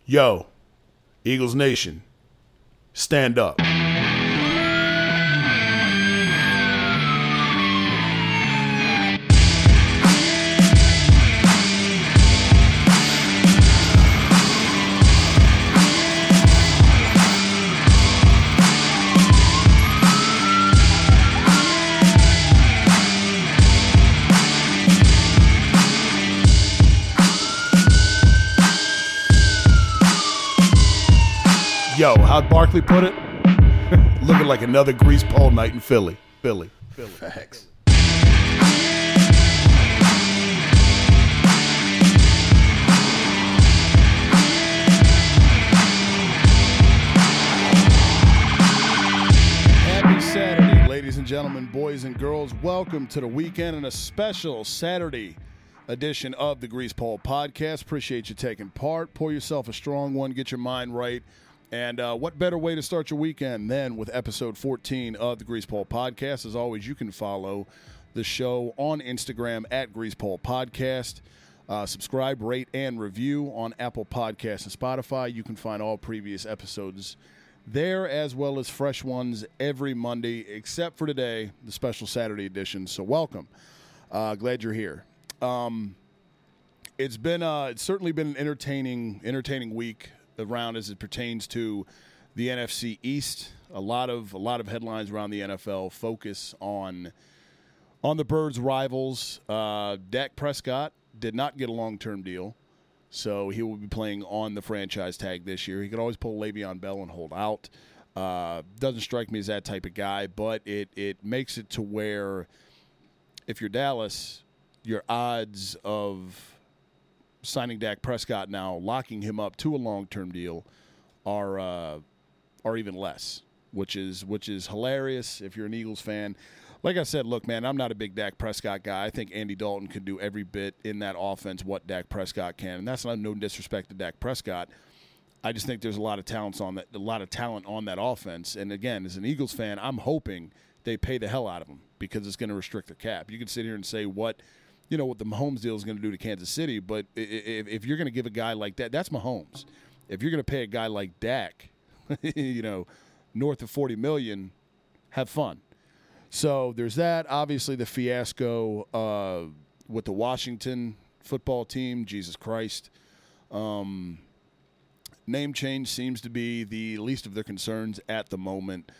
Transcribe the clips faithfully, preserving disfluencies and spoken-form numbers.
Yo, Eagles Nation, stand up. Yo, how'd Barkley put it? Looking like another grease pole night in Philly. Philly. Philly. Facts. Happy Saturday, ladies and gentlemen, boys and girls. Welcome to the weekend and a special Saturday edition of the Grease Pole Podcast. Appreciate you taking part. Pour yourself a strong one. Get your mind right. And uh, what better way to start your weekend than with episode fourteen of the Grease Pole Podcast? As always, you can follow the show on Instagram at Grease Pole Podcast. Uh, subscribe, rate, and review on Apple Podcasts and Spotify. You can find all previous episodes there as well as fresh ones every Monday, except for today, the special Saturday edition. So welcome. Uh, glad you're here. Um, it's been uh, it's certainly been an entertaining, entertaining week around as it pertains to the N F C East. A lot of a lot of headlines around the N F L focus on on the Birds' rivals. Uh, Dak Prescott did not get a long-term deal, so he will be playing on the franchise tag this year. He could always pull Le'Veon Bell and hold out. Uh, doesn't strike me as that type of guy, but it it makes it to where if you're Dallas, your odds of signing Dak Prescott now, locking him up to a long-term deal, are uh, are even less, which is which is hilarious if you're an Eagles fan. Like I said, look, man, I'm not a big Dak Prescott guy. I think Andy Dalton can do every bit in that offense what Dak Prescott can, and that's not no disrespect to Dak Prescott. I just think there's a lot of talents on that, a lot of talent on that offense. And again, as an Eagles fan, I'm hoping they pay the hell out of him because it's going to restrict their cap. You can sit here and say what. You know, what the Mahomes deal is going to do to Kansas City, but if, if you're going to give a guy like that, that's Mahomes. If you're going to pay a guy like Dak, you know, north of forty million dollars, have fun. So there's that. Obviously, the fiasco uh, with the Washington football team, Jesus Christ. Um, name change seems to be the least of their concerns at the moment.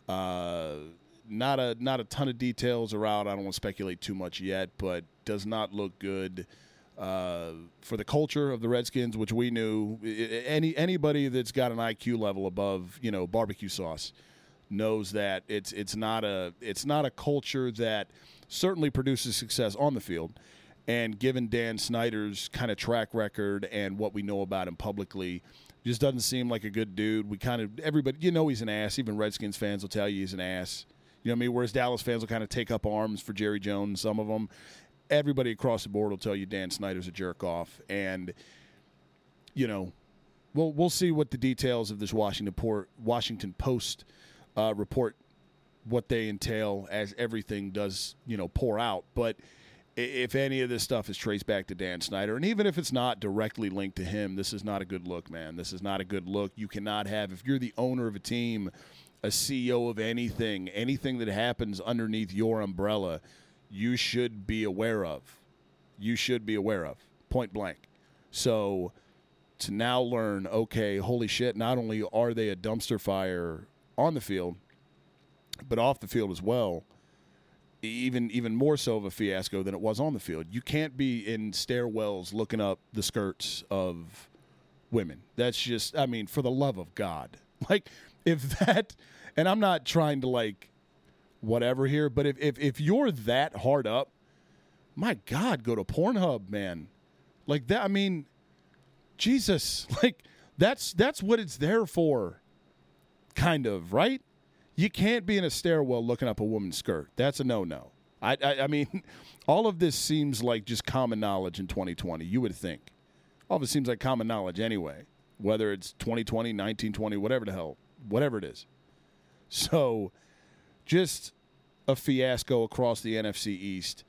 Uh Not a not a ton of details are out. I don't want to speculate too much yet, but does not look good uh, for the culture of the Redskins, which we knew. Any anybody that's got an I Q level above, you know, barbecue sauce knows that it's it's not a it's not a culture that certainly produces success on the field. And given Dan Snyder's kind of track record and what we know about him publicly, just doesn't seem like a good dude. We kind of everybody, you know, he's an ass. Even Redskins fans will tell you he's an ass. You know what I mean? Whereas Dallas fans will kind of take up arms for Jerry Jones, some of them. Everybody across the board will tell you Dan Snyder's a jerk-off. And, you know, we'll, we'll see what the details of this Washington, Port, Washington Post uh, report, what they entail as everything does, you know, pour out. But if any of this stuff is traced back to Dan Snyder, and even if it's not directly linked to him, this is not a good look, man. This is not a good look. You cannot have, if you're the owner of a team, a C E O of anything, anything that happens underneath your umbrella, you should be aware of. You should be aware of, point blank. So to now learn, okay, holy shit, not only are they a dumpster fire on the field, but off the field as well, even even more so of a fiasco than it was on the field. You can't be in stairwells looking up the skirts of women. That's just, I mean, for the love of God. Like, if that, and I'm not trying to, like, whatever here, but if, if, if you're that hard up, my God, go to Pornhub, man. Like that, I mean, Jesus, like, that's that's what it's there for, kind of, right? You can't be in a stairwell looking up a woman's skirt. That's a no-no. I, I, I mean, all of this seems like just common knowledge in twenty twenty, you would think. All of it seems like common knowledge anyway, whether it's twenty twenty, nineteen twenty, whatever the hell, whatever it is. So just a fiasco across the N F C East.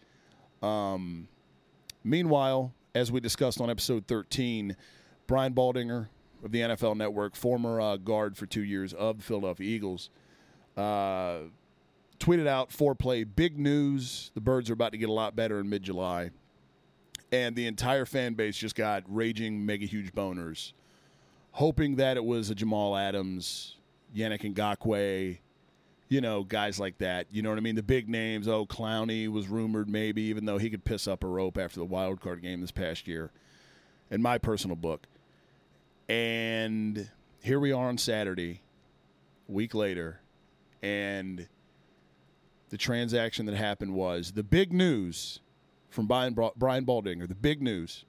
Um, meanwhile, as we discussed on episode thirteen, Brian Baldinger of the N F L Network, former uh, guard for two years of the Philadelphia Eagles, uh, tweeted out foreplay, big news. The Birds are about to get a lot better in mid-July. And the entire fan base just got raging, mega huge boners, hoping that it was a Jamal Adams, Yannick Ngakoue, you know, guys like that. You know what I mean? The big names. Oh, Clowney was rumored maybe, even though he could piss up a rope after the wild card game this past year, in my personal book. And here we are on Saturday, a week later, and the transaction that happened was the big news from Brian, Brian Baldinger. The big news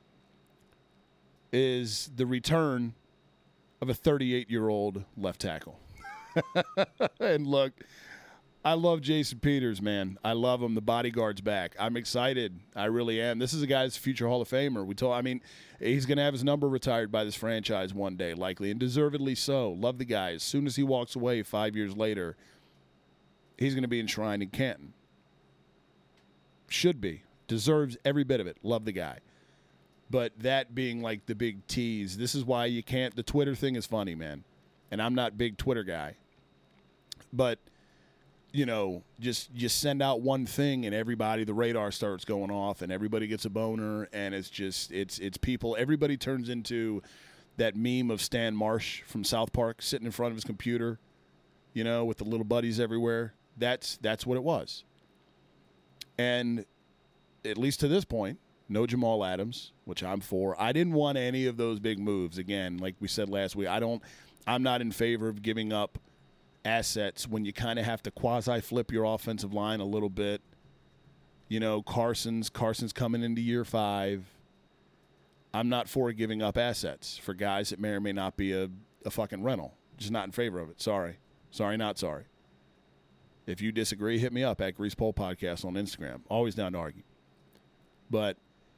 is the return of a thirty-eight-year-old left tackle. And look, I love Jason Peters, man. I love him. The bodyguard's back. I'm excited. I really am. This is a guy's future Hall of Famer. We told. I mean, he's going to have his number retired by this franchise one day, likely, and deservedly so. Love the guy. As soon as he walks away five years later, he's going to be enshrined in Canton. Should be. Deserves every bit of it. Love the guy. But that being like the big tease, this is why you can't. The Twitter thing is funny, man. And I'm not a big Twitter guy. But, you know, just just send out one thing and everybody, the radar starts going off and everybody gets a boner. And it's just, it's it's people. Everybody turns into that meme of Stan Marsh from South Park sitting in front of his computer, you know, with the little buddies everywhere. That's that's what it was. And at least to this point, no Jamal Adams, which I'm for. I didn't want any of those big moves. Again, like we said last week, I don't, I'm not in favor of giving up assets when you kind of have to quasi-flip your offensive line a little bit. You know, Carson's, Carson's coming into year five. I'm not for giving up assets for guys that may or may not be a, a fucking rental. Just not in favor of it. Sorry. Sorry, not sorry. If you disagree, hit me up at Grease Pole Podcast on Instagram. Always down to argue. But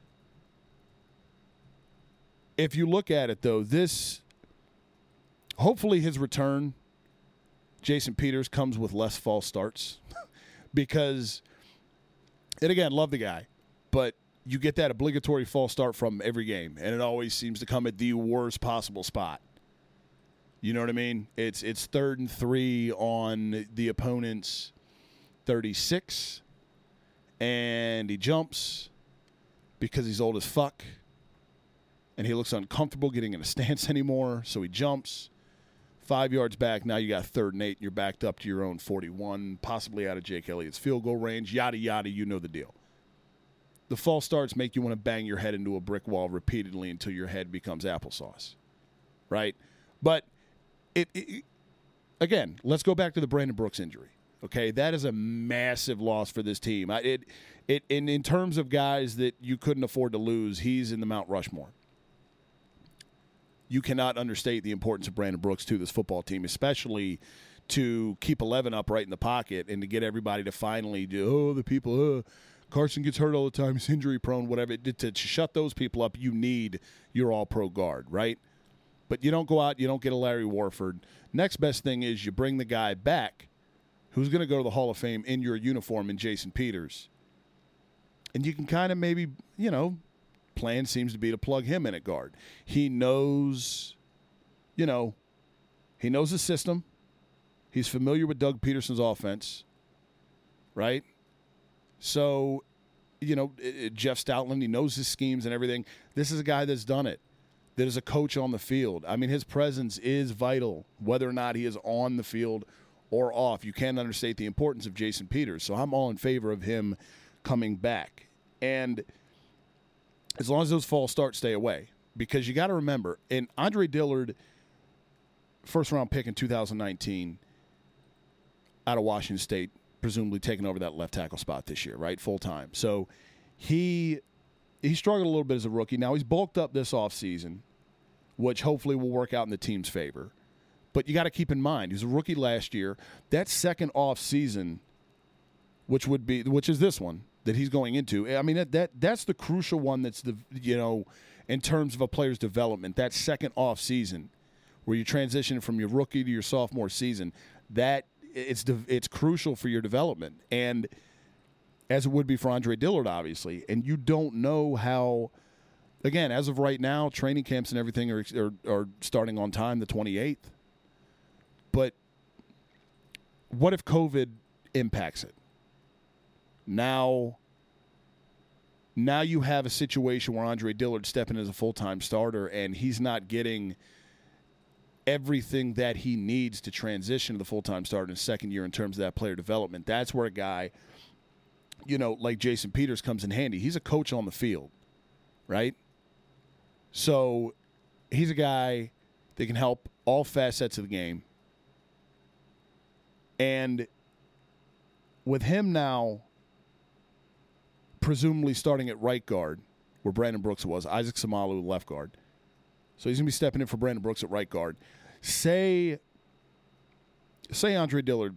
if you look at it, though, this, hopefully his return, Jason Peters, comes with less false starts. Because, and again, love the guy, but you get that obligatory false start from every game, and it always seems to come at the worst possible spot. You know what I mean? It's it's third and three on the opponent's thirty-six, and he jumps because he's old as fuck, and he looks uncomfortable getting in a stance anymore, so he jumps. Five yards back, now you got third and eight, and you're backed up to your own forty-one, possibly out of Jake Elliott's field goal range, yada, yada, you know the deal. The false starts make you want to bang your head into a brick wall repeatedly until your head becomes applesauce, right? But, it, it again, let's go back to the Brandon Brooks injury, okay? That is a massive loss for this team. I, it, it, in, in terms of guys that you couldn't afford to lose, he's in the Mount Rushmore. You cannot understate the importance of Brandon Brooks to this football team, especially to keep eleven upright in the pocket and to get everybody to finally do, oh, the people, oh, Carson gets hurt all the time, he's injury prone, whatever. To, to shut those people up, you need your all-pro guard, right? But you don't go out, you don't get a Larry Warford. Next best thing is you bring the guy back who's going to go to the Hall of Fame in your uniform in Jason Peters. And you can kind of maybe, you know, plan seems to be to plug him in at guard. He knows, you know, he knows the system. He's familiar with Doug Peterson's offense, right? So, you know, Jeff Stoutland, he knows his schemes and everything. This is a guy that's done it, that is a coach on the field. I mean, his presence is vital, whether or not he is on the field or off. You can't understate the importance of Jason Peters. So I'm all in favor of him coming back. And as long as those false starts stay away, because you got to remember, and Andre Dillard, first round pick in two thousand nineteen, out of Washington State, presumably taking over that left tackle spot this year, right, full time. So he he struggled a little bit as a rookie. Now he's bulked up this offseason, which hopefully will work out in the team's favor. But you got to keep in mind, he was a rookie last year. That second offseason, which would be which is this one that he's going into. I mean, that, that that's the crucial one that's, the you know, in terms of a player's development, that second off season where you transition from your rookie to your sophomore season, that it's it's crucial for your development. And as it would be for Andre Dillard, obviously, and you don't know how again, as of right now, training camps and everything are, are, are starting on time, the twenty-eighth. But what if COVID impacts it? Now, now you have a situation where Andre Dillard's stepping as a full-time starter, and he's not getting everything that he needs to transition to the full-time starter in his second year in terms of that player development. That's where a guy, you know, like Jason Peters comes in handy. He's a coach on the field, right? So he's a guy that can help all facets of the game. And with him now presumably starting at right guard, where Brandon Brooks was, Isaac Samalu left guard. So he's going to be stepping in for Brandon Brooks at right guard. Say, say Andre Dillard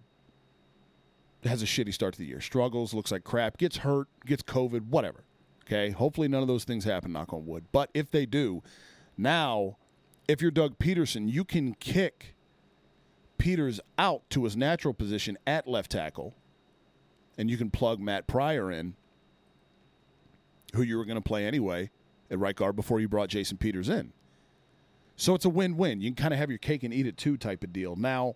has a shitty start to the year, struggles, looks like crap, gets hurt, gets COVID, whatever. Okay, hopefully none of those things happen, knock on wood. But if they do, now, if you're Doug Peterson, you can kick Peters out to his natural position at left tackle, and you can plug Matt Pryor in, who you were going to play anyway at right guard before you brought Jason Peters in. So it's a win-win. You can kind of have your cake and eat it too type of deal. Now,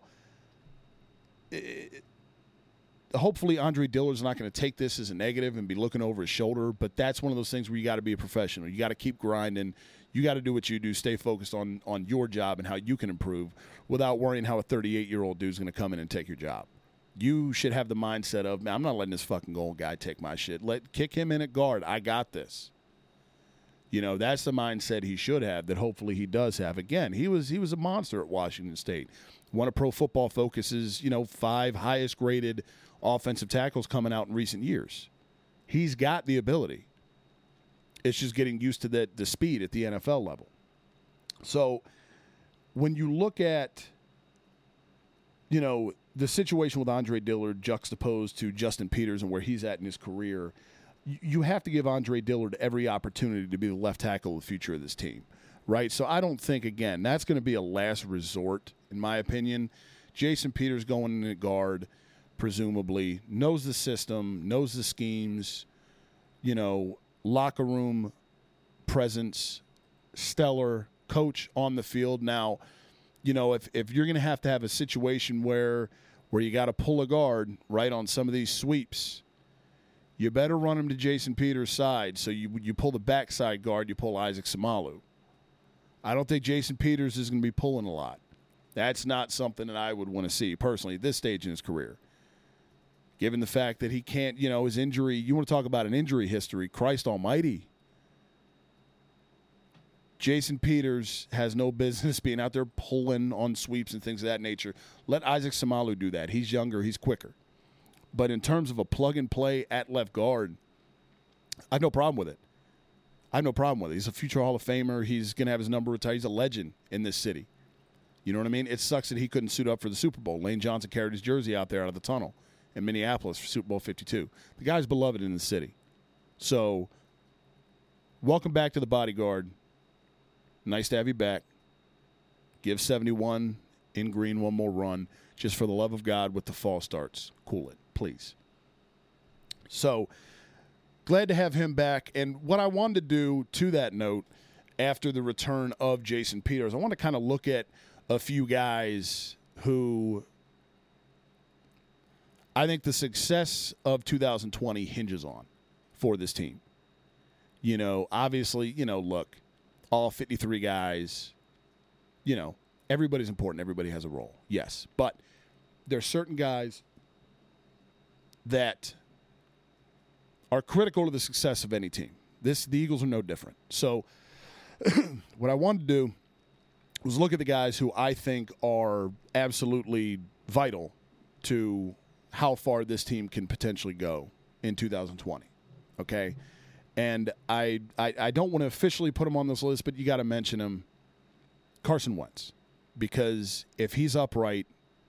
it, hopefully Andre Dillard's not going to take this as a negative and be looking over his shoulder, but that's one of those things where you got to be a professional. You got to keep grinding. You got to do what you do, stay focused on, on your job and how you can improve without worrying how a thirty-eight-year-old dude's going to come in and take your job. You should have the mindset of, man, I'm not letting this fucking old guy take my shit. Let kick him in at guard. I got this. You know, that's the mindset he should have that hopefully he does have. Again, he was he was a monster at Washington State. One of Pro Football Focus's, you know, five highest graded offensive tackles coming out in recent years. He's got the ability. It's just getting used to the, the speed at the N F L level. So when you look at, you know, the situation with Andre Dillard juxtaposed to Justin Peters and where he's at in his career, you have to give Andre Dillard every opportunity to be the left tackle of the future of this team, right? So I don't think, again, that's going to be a last resort, in my opinion. Jason Peters going in at guard, presumably, knows the system, knows the schemes, you know, locker room presence, stellar, coach on the field. Now, you know, if, if you're going to have to have a situation where where you got to pull a guard, right, on some of these sweeps, you better run him to Jason Peters' side. So you you pull the backside guard, you pull Isaac Samalu. I don't think Jason Peters is going to be pulling a lot. That's not something that I would want to see, personally, at this stage in his career. Given the fact that he can't, you know, his injury, you want to talk about an injury history, Christ almighty. Jason Peters has no business being out there pulling on sweeps and things of that nature. Let Isaac Samalu do that. He's younger. He's quicker. But in terms of a plug-and-play at left guard, I have no problem with it. I have no problem with it. He's a future Hall of Famer. He's going to have his number retired. He's a legend in this city. You know what I mean? It sucks that he couldn't suit up for the Super Bowl. Lane Johnson carried his jersey out there out of the tunnel in Minneapolis for Super Bowl fifty-two. The guy's beloved in the city. So, welcome back to the bodyguard. Nice to have you back. Give seventy-one in green one more run. Just for the love of God with the fall starts. Cool it, please. So, glad to have him back. And what I wanted to do to that note, after the return of Jason Peters, I want to kind of look at a few guys who I think the success of two thousand twenty hinges on for this team. You know, obviously, you know, look, all fifty-three guys, you know, everybody's important. Everybody has a role. Yes. But there are certain guys that are critical to the success of any team. This, the Eagles are no different. So what I wanted to do was look at the guys who I think are absolutely vital to how far this team can potentially go in two thousand twenty. Okay? And I, I, I don't want to officially put him on this list, but you got to mention him, Carson Wentz. Because if he's upright,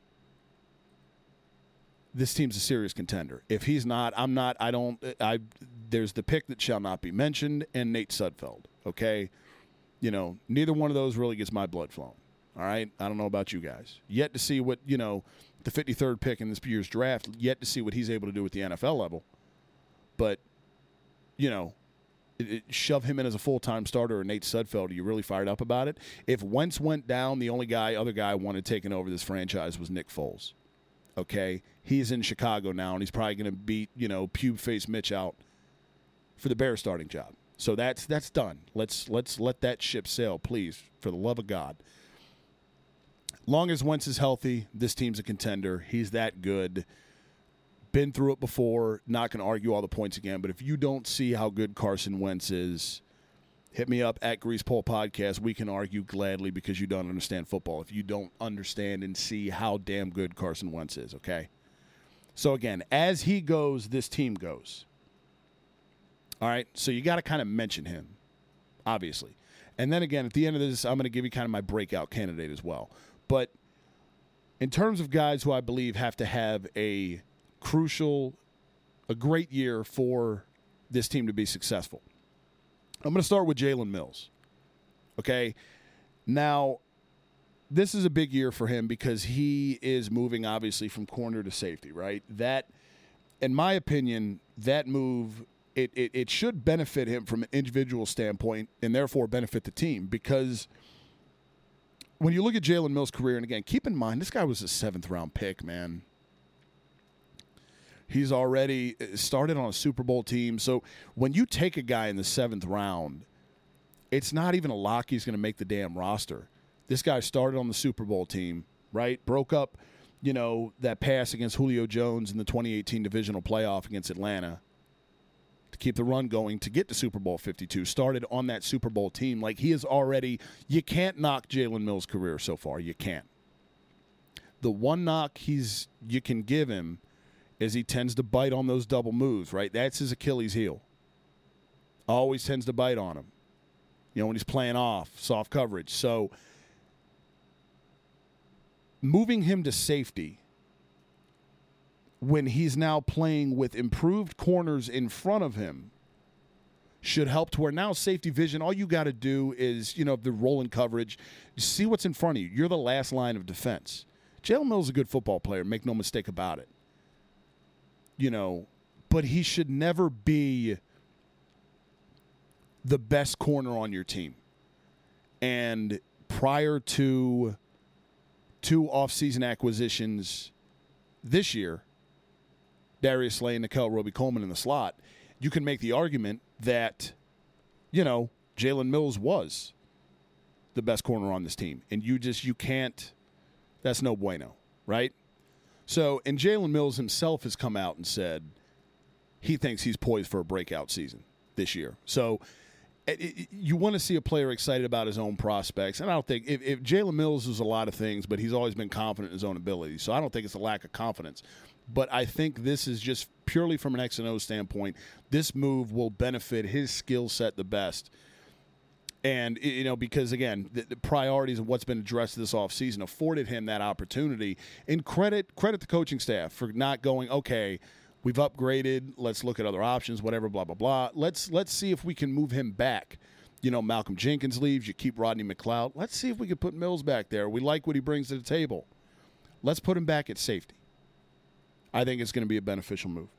this team's a serious contender. If he's not, I'm not, I don't, I, there's the pick that shall not be mentioned, and Nate Sudfeld, okay? You know, neither one of those really gets my blood flowing, all right? I don't know about you guys. Yet to see what, you know, the fifty-third pick in this year's draft, yet to see what he's able to do at the N F L level. But, you know, it, it, shove him in as a full-time starter or Nate Sudfeld, are you really fired up about it? If Wentz went down, the only guy, other guy wanted taking over this franchise was Nick Foles. Okay? He's in Chicago now, and he's probably going to beat, you know, pube-faced Mitch out for the Bears starting job. So that's that's done. Let's let's let that ship sail, please, for the love of God. Long as Wentz is healthy, this team's a contender. He's that good. Been through it before. Not going to argue all the points again, but if you don't see how good Carson Wentz is, hit me up at Grease Pole Podcast. We can argue gladly because you don't understand football. If you don't understand and see how damn good Carson Wentz is, okay? So, again, as he goes, this team goes. All right? So you got to kind of mention him, obviously. And then, again, at the end of this, I'm going to give you kind of my breakout candidate as well. But in terms of guys who I believe have to have a crucial, a great year for this team to be successful, I'm going to start with Jalen Mills. Okay? Now, this is a big year for him because he is moving, obviously, from corner to safety, right? That, in my opinion, that move, it, it, it should benefit him from an individual standpoint and therefore benefit the team because when you look at Jalen Mills' career, and again, keep in mind, this guy was a seventh-round pick, man. He's already started on a Super Bowl team. So when you take a guy in the seventh round, it's not even a lock he's going to make the damn roster. This guy started on the Super Bowl team, right? Broke up, you know, that pass against Julio Jones in the twenty eighteen divisional playoff against Atlanta to keep the run going to get to Super Bowl fifty-two. Started on that Super Bowl team. Like, he is already – you can't knock Jalen Mills' career so far. You can't. The one knock he's you can give him is he tends to bite on those double moves, right? That's his Achilles heel. Always tends to bite on him. You know, when he's playing off, soft coverage. So – moving him to safety when he's now playing with improved corners in front of him should help to where now safety vision, all you got to do is, you know, the rolling coverage, see what's in front of you. You're the last line of defense. Jalen Mills is a good football player, make no mistake about it. You know, but he should never be the best corner on your team. And prior to two off-season acquisitions this year, Darius Slay and Nickel Roby-Coleman in the slot, you can make the argument that, you know, Jalen Mills was the best corner on this team. And you just, you can't, that's no bueno, right? So, and Jalen Mills himself has come out and said he thinks he's poised for a breakout season this year. So, It, it, you want to see a player excited about his own prospects. And I don't think if, if Jalen Mills is a lot of things, but he's always been confident in his own abilities. So I don't think it's a lack of confidence. But I think this is just purely from an X and O standpoint, this move will benefit his skill set the best. And, you know, because, again, the, the priorities of what's been addressed this offseason afforded him that opportunity. And credit credit the coaching staff for not going, okay, we've upgraded. Let's look at other options, whatever, blah, blah, blah. Let's let's see if we can move him back. You know, Malcolm Jenkins leaves. You keep Rodney McLeod. Let's see if we can put Mills back there. We like what he brings to the table. Let's put him back at safety. I think it's going to be a beneficial move.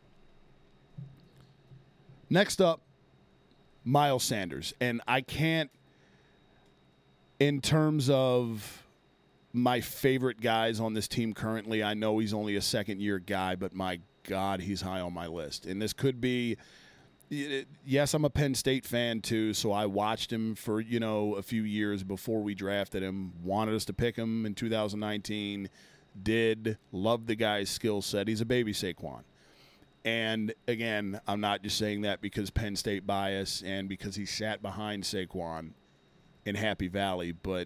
Next up, Miles Sanders. And I can't, in terms of my favorite guys on this team currently, I know he's only a second-year guy, but my God, he's high on my list. And this could be, yes, I'm a Penn State fan too, so I watched him for, you know, a few years before we drafted him, wanted us to pick him in two thousand nineteen, did, loved the guy's skill set. He's a baby Saquon. And, again, I'm not just saying that because Penn State bias and because he sat behind Saquon in Happy Valley, but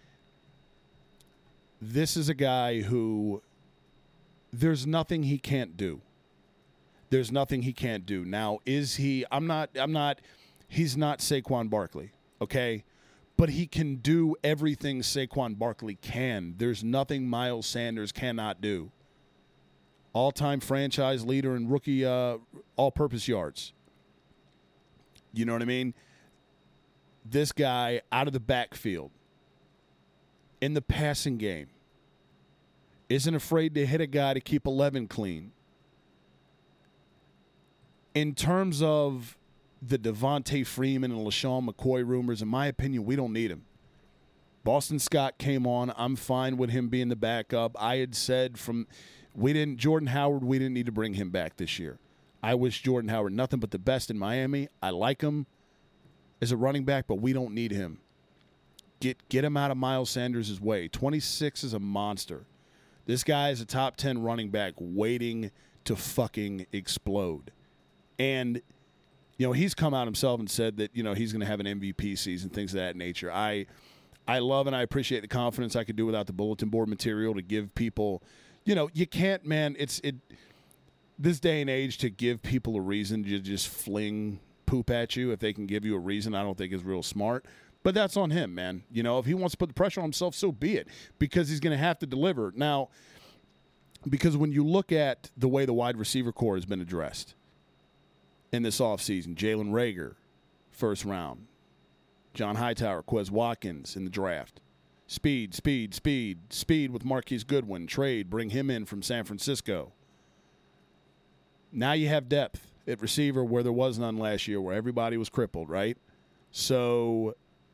this is a guy who there's nothing he can't do. There's nothing he can't do. Now, is he – I'm not – I'm not – he's not Saquon Barkley, okay? But he can do everything Saquon Barkley can. There's nothing Miles Sanders cannot do. All-time franchise leader in rookie uh, all-purpose yards. You know what I mean? This guy out of the backfield in the passing game isn't afraid to hit a guy to keep eleven clean. In terms of the Devontae Freeman and LaShawn McCoy rumors, in my opinion, we don't need him. Boston Scott came on. I'm fine with him being the backup. I had said from we didn't Jordan Howard, we didn't need to bring him back this year. I wish Jordan Howard nothing but the best in Miami. I like him as a running back, but we don't need him. Get get him out of Miles Sanders' way. twenty-six is a monster. This guy is a top ten running back waiting to fucking explode. And, you know, he's come out himself and said that, you know, he's going to have an M V P season, things of that nature. I I love and I appreciate the confidence I could do without the bulletin board material to give people, you know, you can't, man, it's it this day and age to give people a reason to just fling poop at you if they can give you a reason, I don't think is real smart. But that's on him, man. You know, if he wants to put the pressure on himself, so be it, because he's going to have to deliver. Now, because when you look at the way the wide receiver core has been addressed in this offseason, Jalen Reagor, first round. John Hightower, Quez Watkins in the draft. Speed, speed, speed, speed with Marquise Goodwin. Trade, bring him in from San Francisco. Now you have depth at receiver where there was none last year, where everybody was crippled, right? So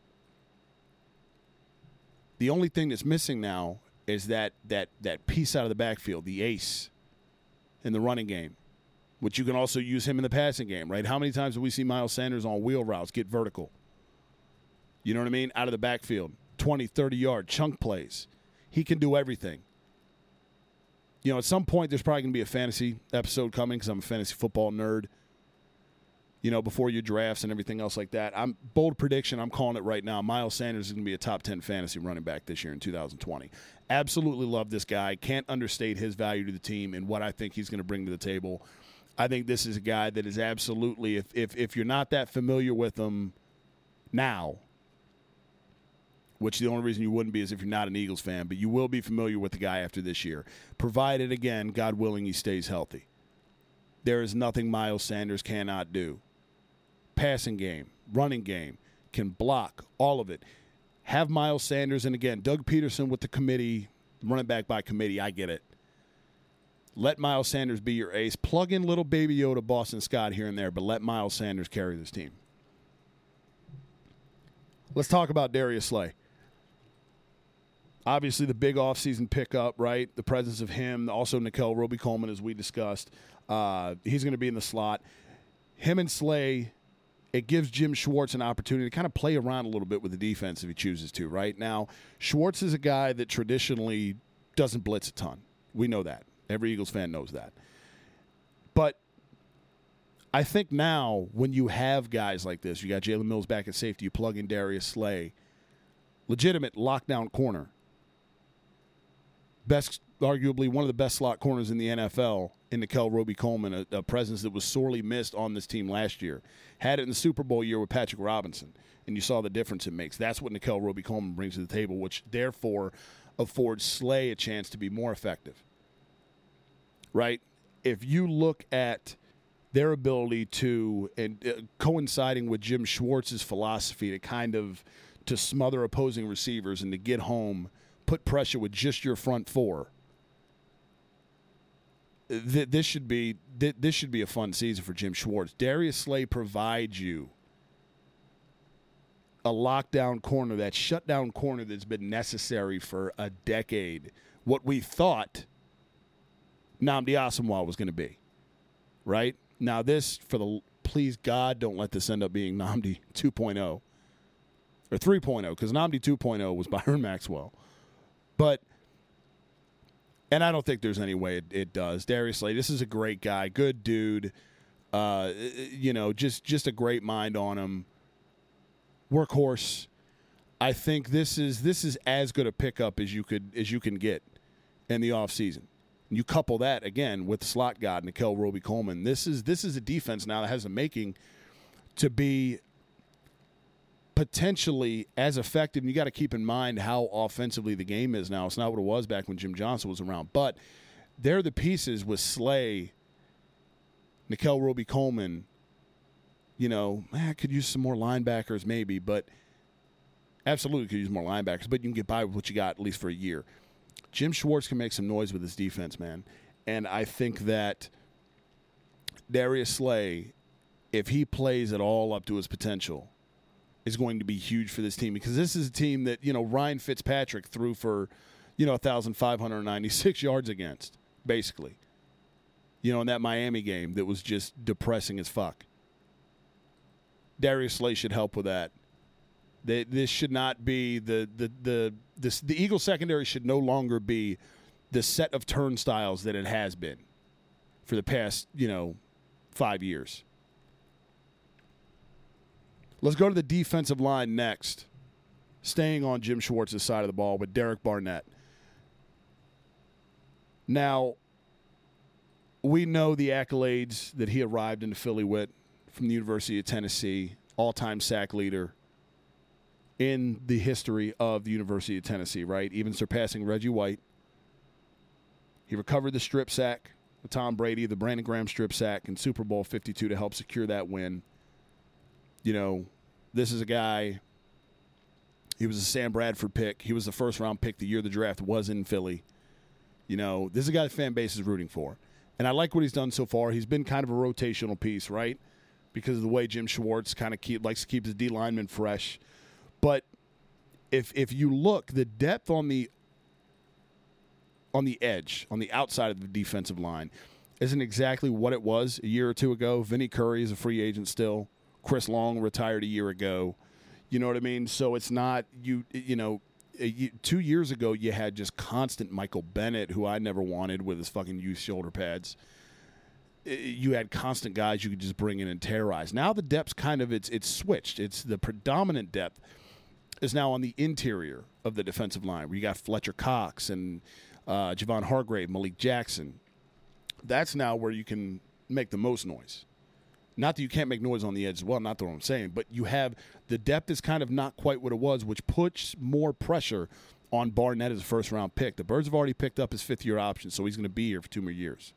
the only thing that's missing now is that that that piece out of the backfield, the ace in the running game, which you can also use him in the passing game, right? How many times do we see Miles Sanders on wheel routes get vertical? You know what I mean? Out of the backfield, twenty, thirty-yard chunk plays. He can do everything. You know, at some point there's probably going to be a fantasy episode coming because I'm a fantasy football nerd. You know, before your drafts and everything else like that. I'm bold prediction, I'm calling it right now. Miles Sanders is going to be a top ten fantasy running back this year in two thousand twenty. Absolutely love this guy. Can't understate his value to the team and what I think he's going to bring to the table. I think this is a guy that is absolutely, if if if you're not that familiar with him now, which the only reason you wouldn't be is if you're not an Eagles fan, but you will be familiar with the guy after this year, provided, again, God willing, he stays healthy. There is nothing Miles Sanders cannot do. Passing game, running game, can block, all of it. Have Miles Sanders, and again, Doug Peterson with the committee, running back by committee, I get it. Let Miles Sanders be your ace. Plug in little baby Yoda, Boston Scott here and there, but let Miles Sanders carry this team. Let's talk about Darius Slay. Obviously, the big offseason pickup, right? The presence of him, also Nickel Roby-Coleman, as we discussed. Uh, he's going to be in the slot. Him and Slay, it gives Jim Schwartz an opportunity to kind of play around a little bit with the defense if he chooses to, right? Now, Schwartz is a guy that traditionally doesn't blitz a ton. We know that. Every Eagles fan knows that. But I think now when you have guys like this, you got Jalen Mills back at safety, you plug in Darius Slay, legitimate lockdown corner. Best, arguably one of the best slot corners in the N F L in Nickel Roby-Coleman, a, a presence that was sorely missed on this team last year. Had it in the Super Bowl year with Patrick Robinson, and you saw the difference it makes. That's what Nickel Roby-Coleman brings to the table, which therefore affords Slay a chance to be more effective. Right? If you look at their ability to, and uh, coinciding with Jim Schwartz's philosophy to kind of to smother opposing receivers and to get home, put pressure with just your front four. Th- this should be th- this should be a fun season for Jim Schwartz. Darius Slay provides you a lockdown corner, that shutdown corner that's been necessary for a decade. What we thought Nnamdi Asomugha was going to be, right? Now this, for the please God, don't let this end up being Nnamdi two point oh or three point oh, because Nnamdi two point oh was Byron Maxwell. But, and I don't think there's any way it, it does. Darius Slay, this is a great guy, good dude. Uh, you know, just just a great mind on him. Workhorse. I think this is this is as good a pickup as you could as you can get in the offseason. You couple that again with the slot god Nickel Roby-Coleman. This is this is a defense now that has the making to be potentially as effective. And you got to keep in mind how offensively the game is now. It's not what it was back when Jim Johnson was around. But they're the pieces with Slay, Nickel Roby-Coleman. You know, I could use some more linebackers maybe, but absolutely could use more linebackers. But you can get by with what you got at least for a year. Jim Schwartz can make some noise with his defense, man. And I think that Darius Slay if he plays at all up to his potential, is going to be huge for this team, because this is a team that, you know, Ryan Fitzpatrick threw for, you know, one thousand five hundred ninety-six yards against, basically. You know, in that Miami game that was just depressing as fuck. Darius Slay should help with that. They, this should not be the the the this, the Eagles secondary should no longer be the set of turnstiles that it has been for the past, you know, five years. Let's go to the defensive line next. Staying on Jim Schwartz's side of the ball with Derek Barnett. Now, we know the accolades that he arrived into Philly with from the University of Tennessee, all-time sack leader in the history of the University of Tennessee, right? Even surpassing Reggie White. He recovered the strip sack with Tom Brady, the Brandon Graham strip sack in Super Bowl fifty-two to help secure that win. You know, this is a guy, he was a Sam Bradford pick. He was the first-round pick the year the draft was in Philly. You know, this is a guy the fan base is rooting for. And I like what he's done so far. He's been kind of a rotational piece, right? Because of the way Jim Schwartz kind of keep, likes to keep his D linemen fresh. But if if you look, the depth on the on the edge, on the outside of the defensive line, isn't exactly what it was a year or two ago. Vinny Curry is a free agent still. Chris Long retired a year ago. You know what I mean? So it's not, you you know, you, two years ago you had just constant Michael Bennett, who I never wanted with his fucking youth shoulder pads. You had constant guys you could just bring in and terrorize. Now the depth's kind of, it's it's switched. It's the predominant depth is now on the interior of the defensive line, where you got Fletcher Cox and uh, Javon Hargrave, Malik Jackson. That's now where you can make the most noise. Not that you can't make noise on the edge as well, not what I'm saying, but you have, the depth is kind of not quite what it was, which puts more pressure on Barnett as a first-round pick. The Birds have already picked up his fifth-year option, so he's going to be here for two more years.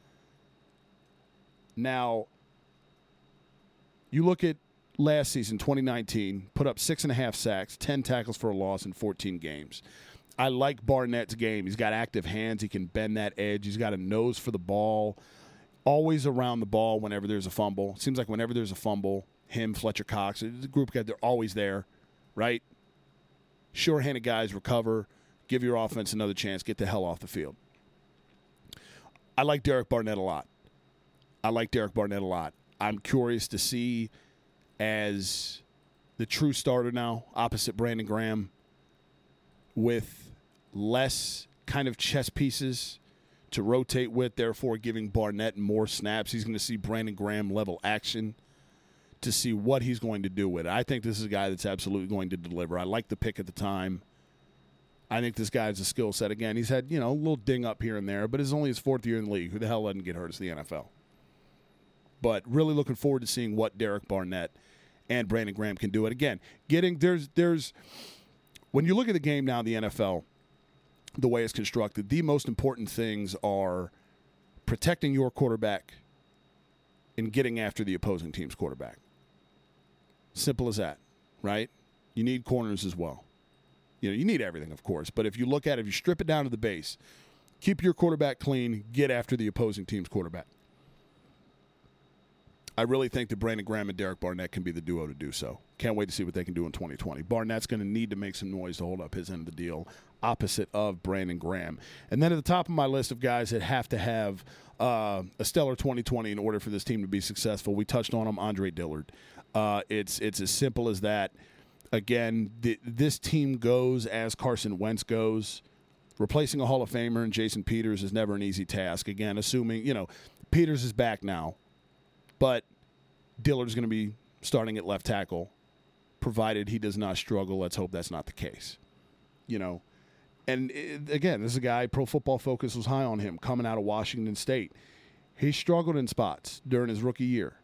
Now, you look at last season, twenty nineteen, put up six and a half sacks, ten tackles for a loss in fourteen games. I like Barnett's game. He's got active hands. He can bend that edge. He's got a nose for the ball. Always around the ball whenever there's a fumble. Seems like whenever there's a fumble, him, Fletcher Cox, the group guy, they're always there, right? Sure-handed guys recover, give your offense another chance, get the hell off the field. I like Derek Barnett a lot. I like Derek Barnett a lot. I'm curious to see, as the true starter now, opposite Brandon Graham, with less kind of chess pieces to rotate with, therefore giving Barnett more snaps. He's going to see Brandon Graham level action to see what he's going to do with it. I think this is a guy that's absolutely going to deliver. I like the pick at the time. I think this guy has a skill set. Again, he's had, you know, a little ding up here and there, but it's only his fourth year in the league. Who the hell doesn't get hurt? It's the N F L. But really looking forward to seeing what Derek Barnett and Brandon Graham can do. And again, getting there's there's when you look at the game now in the N F L, the way it's constructed, the most important things are protecting your quarterback and getting after the opposing team's quarterback. Simple as that, right? You need corners as well. You know, you need everything, of course. But if you look at it, if you strip it down to the base, keep your quarterback clean, get after the opposing team's quarterback. I really think that Brandon Graham and Derek Barnett can be the duo to do so. Can't wait to see what they can do in twenty twenty. Barnett's going to need to make some noise to hold up his end of the deal, opposite of Brandon Graham. And then at the top of my list of guys that have to have uh, a stellar twenty twenty in order for this team to be successful, we touched on him, Andre Dillard. Uh, it's it's as simple as that. Again, th- this team goes as Carson Wentz goes. Replacing a Hall of Famer and Jason Peters is never an easy task. Again, assuming, you know, Peters is back now. But Dillard's going to be starting at left tackle, provided he does not struggle. Let's hope that's not the case. You know, and it, again, this is a guy, Pro Football Focus was high on him coming out of Washington State. He struggled in spots during his rookie year.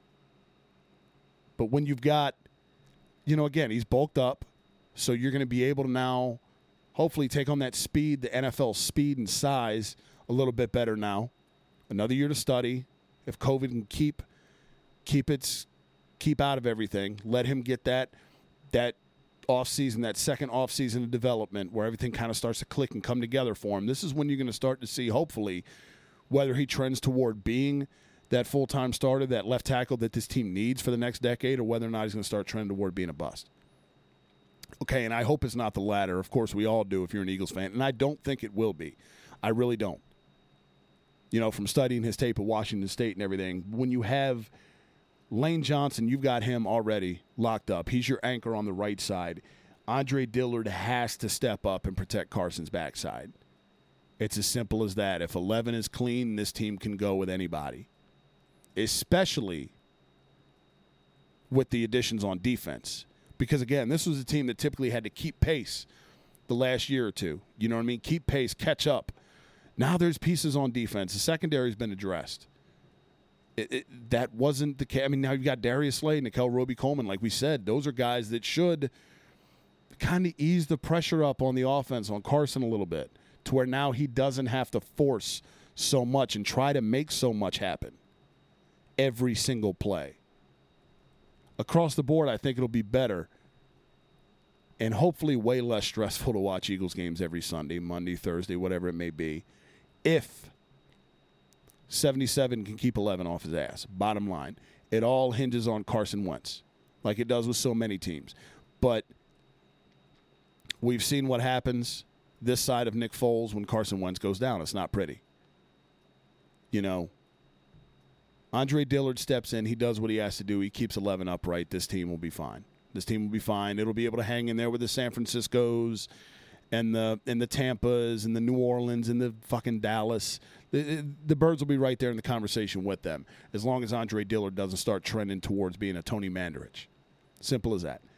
But when you've got, you know, again, he's bulked up, so you're going to be able to now hopefully take on that speed, the N F L speed and size, a little bit better now. Another year to study. If COVID can keep keep its keep out of everything, let him get that that off season, that second off season of development where everything kind of starts to click and come together for him. This is when you're going to start to see, hopefully, whether he trends toward being that full-time starter, that left tackle that this team needs for the next decade, or whether or not he's going to start trending toward being a bust. Okay, and I hope it's not the latter. Of course, we all do if you're an Eagles fan, and I don't think it will be. I really don't. You know, from studying his tape at Washington State and everything, when you have Lane Johnson, you've got him already locked up. He's your anchor on the right side. Andre Dillard has to step up and protect Carson's backside. It's as simple as that. If eleven is clean, this team can go with anybody, especially with the additions on defense. Because, again, this was a team that typically had to keep pace the last year or two. You know what I mean? Keep pace, catch up. Now there's pieces on defense. The secondary's been addressed. It, it, that wasn't the case. I mean, now you've got Darius Slade, Nickel Roby-Coleman. Like we said, those are guys that should kind of ease the pressure up on the offense, on Carson a little bit, to where now he doesn't have to force so much and try to make so much happen every single play. Across the board, I think it'll be better and hopefully way less stressful to watch Eagles games every Sunday, Monday, Thursday, whatever it may be, if seventy-seven can keep eleven off his ass. Bottom line, it all hinges on Carson Wentz, like it does with so many teams. But we've seen what happens this side of Nick Foles when Carson Wentz goes down. It's not pretty. You know, Andre Dillard steps in. He does what he has to do. He keeps eleven upright. This team will be fine. This team will be fine. It'll be able to hang in there with the San Franciscos and the and the Tampas and the New Orleans and the fucking Dallas. The, the Birds will be right there in the conversation with them as long as Andre Dillard doesn't start trending towards being a Tony Mandarich. Simple as that.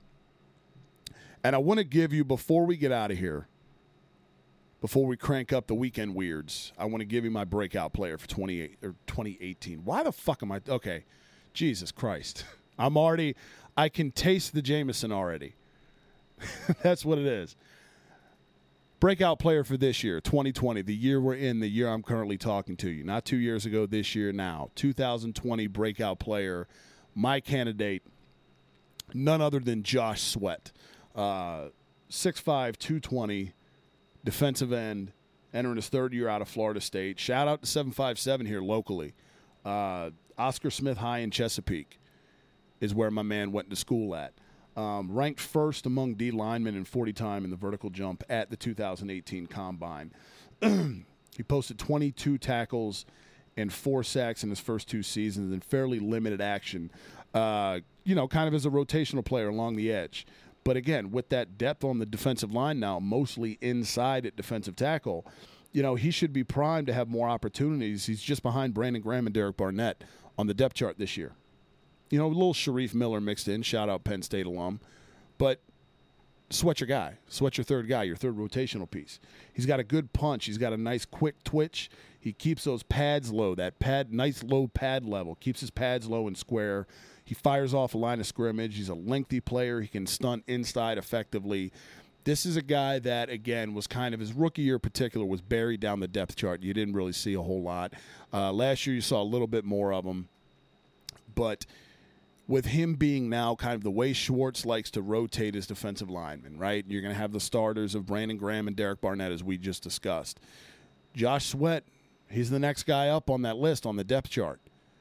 And I want to give you, before we get out of here, before we crank up the weekend weirds, I want to give you my breakout player for twenty-eight or twenty eighteen. Why the fuck am I? Okay, Jesus Christ. I'm already, I can taste the Jameson already. That's what it is. Breakout player for this year, twenty twenty, the year we're in, the year I'm currently talking to you. Not two years ago, this year now. two thousand twenty breakout player, my candidate, none other than Josh Sweat. Uh, six five, two twenty, defensive end, entering his third year out of Florida State. Shout out to seven five seven here locally. Uh, Oscar Smith High in Chesapeake is where my man went to school at. Um, ranked first among D linemen in forty time in the vertical jump at the two thousand eighteen Combine. He posted twenty-two tackles and four sacks in his first two seasons in fairly limited action, uh, you know, kind of as a rotational player along the edge. But again, with that depth on the defensive line now, mostly inside at defensive tackle, you know, he should be primed to have more opportunities. He's just behind Brandon Graham and Derek Barnett on the depth chart this year. You know, a little Sharif Miller mixed in. Shout out Penn State alum. But Sweat your guy. Sweat your third guy, your third rotational piece. He's got a good punch. He's got a nice quick twitch. He keeps those pads low, that pad, nice low pad level. Keeps his pads low and square. He fires off a line of scrimmage. He's a lengthy player. He can stunt inside effectively. This is a guy that, again, was kind of, his rookie year in particular, was buried down the depth chart. You didn't really see a whole lot. Uh, last year you saw a little bit more of him. But with him being now kind of the way Schwartz likes to rotate his defensive linemen, right? You're going to have the starters of Brandon Graham and Derek Barnett, as we just discussed. Josh Sweat, he's the next guy up on that list on the depth chart.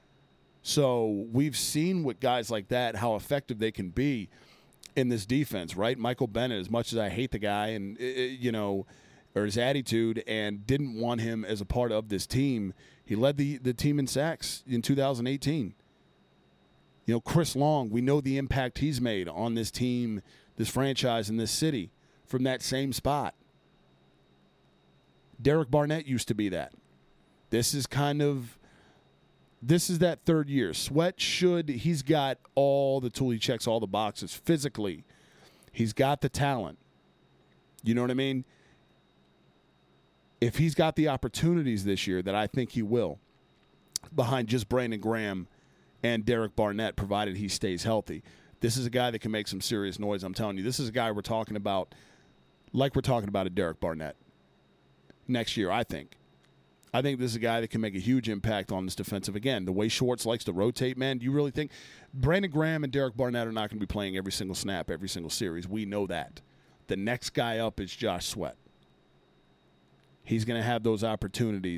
So we've seen with guys like that how effective they can be in this defense, right? Michael Bennett, as much as I hate the guy and, you know, or his attitude and didn't want him as a part of this team, he led the, the team in sacks in two thousand eighteen. You know, Chris Long, we know the impact he's made on this team, this franchise, and this city from that same spot. Derek Barnett used to be that. This is kind of, this is that third year. Sweat should, he's got all the tool, he checks all the boxes physically. He's got the talent. You know what I mean? If he's got the opportunities this year that I think he will, behind just Brandon Graham and Derek Barnett, provided he stays healthy, this is a guy that can make some serious noise. I'm telling you, this is a guy we're talking about like we're talking about a Derek Barnett next year, I think. I think this is a guy that can make a huge impact on this defensive. Again, the way Schwartz likes to rotate, man, do you really think Brandon Graham and Derek Barnett are not going to be playing every single snap, every single series? We know that. The next guy up is Josh Sweat. He's going to have those opportunities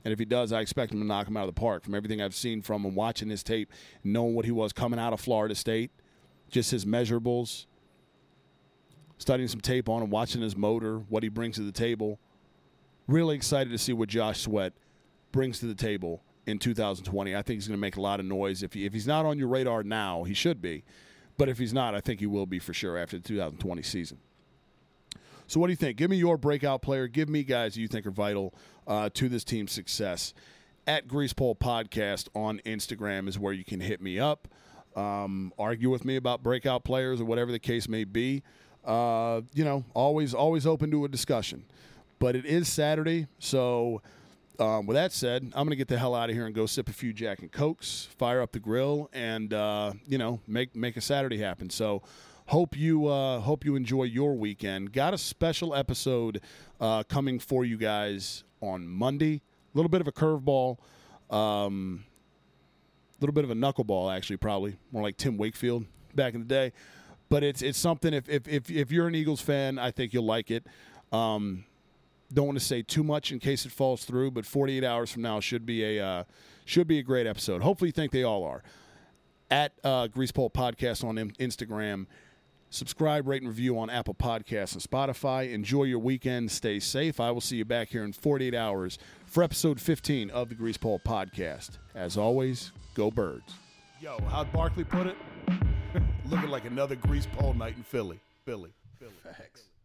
And if he does, I expect him to knock him out of the park. From everything I've seen from him, watching his tape, knowing what he was coming out of Florida State, just his measurables, studying some tape on him, watching his motor, what he brings to the table. Really excited to see what Josh Sweat brings to the table in two thousand twenty. I think he's going to make a lot of noise. If he, if he's not on your radar now, he should be. But if he's not, I think he will be for sure after the two thousand twenty season. So what do you think? Give me your breakout player. Give me guys you think are vital uh, to this team's success. At Grease Pole Podcast on Instagram is where you can hit me up, um, argue with me about breakout players or whatever the case may be. Uh, you know, always always open to a discussion. But it is Saturday, so um, with that said, I'm going to get the hell out of here and go sip a few Jack and Cokes, fire up the grill, and, uh, you know, make make a Saturday happen. So hope you uh, hope you enjoy your weekend. Got a special episode uh, coming for you guys on Monday. A little bit of a curveball, a um, little bit of a knuckleball, actually, probably more like Tim Wakefield back in the day. But it's it's something. If if if, if you're an Eagles fan, I think you'll like it. Um, don't want to say too much in case it falls through, but forty-eight hours from now should be a uh, should be a great episode. Hopefully, you think they all are. At uh, Grease Pole Podcast on Instagram. Subscribe, rate, and review on Apple Podcasts and Spotify. Enjoy your weekend. Stay safe. I will see you back here in forty-eight hours for episode fifteen of the Grease Pole Podcast. As always, go Birds. Yo, how'd Barkley put it? Looking like another Grease Pole night in Philly. Philly. Philly. Facts.